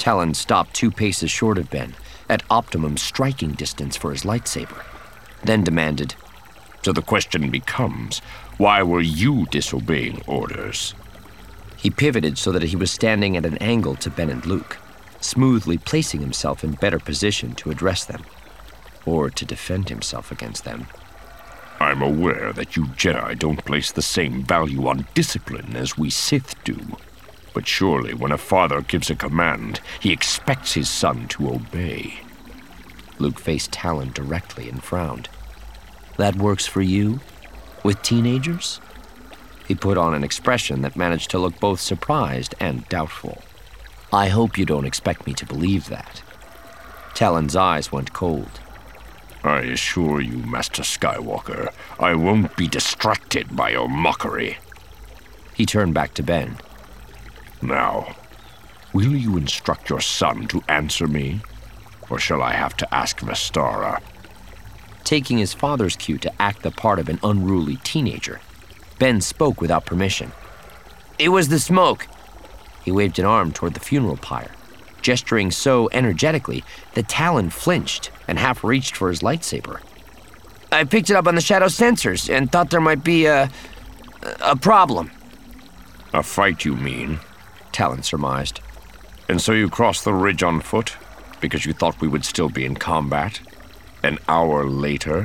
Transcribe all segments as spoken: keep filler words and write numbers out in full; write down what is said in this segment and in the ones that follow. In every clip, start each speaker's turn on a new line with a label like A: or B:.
A: Talon stopped two paces short of Ben, at optimum striking distance for his lightsaber, then demanded,
B: "So the question becomes, why were you disobeying orders?"
A: He pivoted so that he was standing at an angle to Ben and Luke, smoothly placing himself in better position to address them, or to defend himself against them.
B: "I'm aware that you Jedi don't place the same value on discipline as we Sith do. But surely when a father gives a command, he expects his son to obey."
A: Luke faced Talon directly and frowned. "That works for you? With teenagers?" He put on an expression that managed to look both surprised and doubtful. "I hope you don't expect me to believe that." Talon's eyes went cold.
B: "I assure you, Master Skywalker, I won't be distracted by your mockery."
A: He turned back to Ben.
B: "Now, will you instruct your son to answer me? Or shall I have to ask Vestara?"
A: Taking his father's cue to act the part of an unruly teenager, Ben spoke without permission. "It was the smoke." He waved an arm toward the funeral pyre, gesturing so energetically that Talon flinched and half reached for his lightsaber. "I picked it up on the shadow sensors and thought there might be a... a problem."
B: "A fight, you mean?"
A: Talon surmised.
B: "And so you crossed the ridge on foot, because you thought we would still be in combat? An hour later?"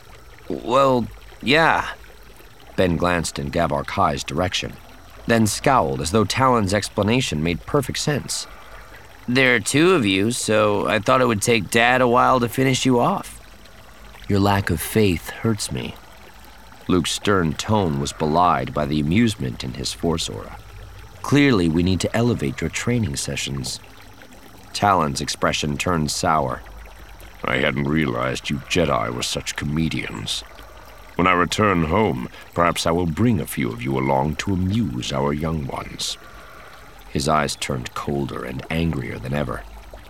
A: "Well, yeah." Ben glanced in Gavar Kai's direction, then scowled as though Talon's explanation made perfect sense. "There are two of you, so I thought it would take Dad a while to finish you off." "Your lack of faith hurts me." Luke's stern tone was belied by the amusement in his Force aura. "Clearly, we need to elevate your training sessions." Talon's expression turned sour.
B: "I hadn't realized you Jedi were such comedians. When I return home, perhaps I will bring a few of you along to amuse our young ones."
A: His eyes turned colder and angrier than ever.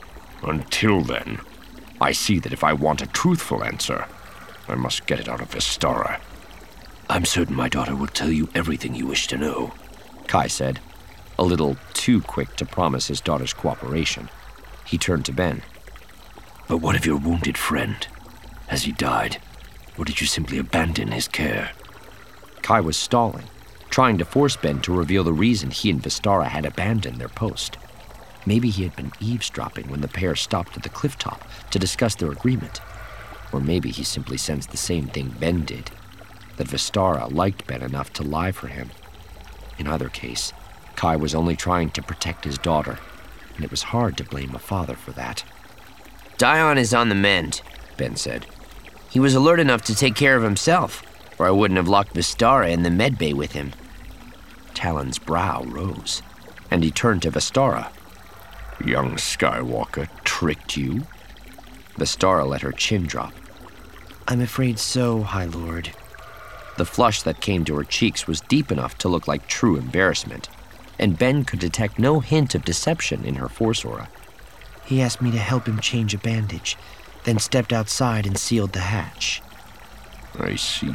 B: "Until then, I see that if I want a truthful answer, I must get it out of Vestara."
A: "I'm certain my daughter will tell you everything you wish to know," Kai said, a little too quick to promise his daughter's cooperation. He turned to Ben. "But what of your wounded friend? Has he died? Or did you simply abandon his care?" Kai was stalling, trying to force Ben to reveal the reason he and Vestara had abandoned their post. Maybe he had been eavesdropping when the pair stopped at the cliff top to discuss their agreement. Or maybe he simply sensed the same thing Ben did, that Vestara liked Ben enough to lie for him. In either case, Kai was only trying to protect his daughter, and it was hard to blame a father for that. "Dion is on the mend," Ben said. "He was alert enough to take care of himself, or I wouldn't have locked Vestara in the medbay with him." Talon's brow rose, and he turned to Vestara.
B: "Young Skywalker tricked you?"
A: Vestara let her chin drop. "I'm afraid so, High Lord." The flush that came to her cheeks was deep enough to look like true embarrassment, and Ben could detect no hint of deception in her Force aura. "He asked me to help him change a bandage, then stepped outside and sealed the hatch."
B: "I see."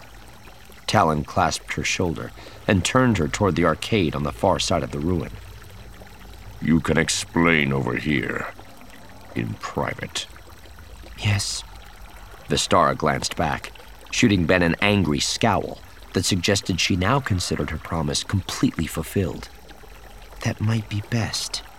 A: Talon clasped her shoulder and turned her toward the arcade on the far side of the ruin.
B: "You can explain over here, in private."
A: "Yes." Vestara glanced back, shooting Ben an angry scowl that suggested she now considered her promise completely fulfilled. "That might be best."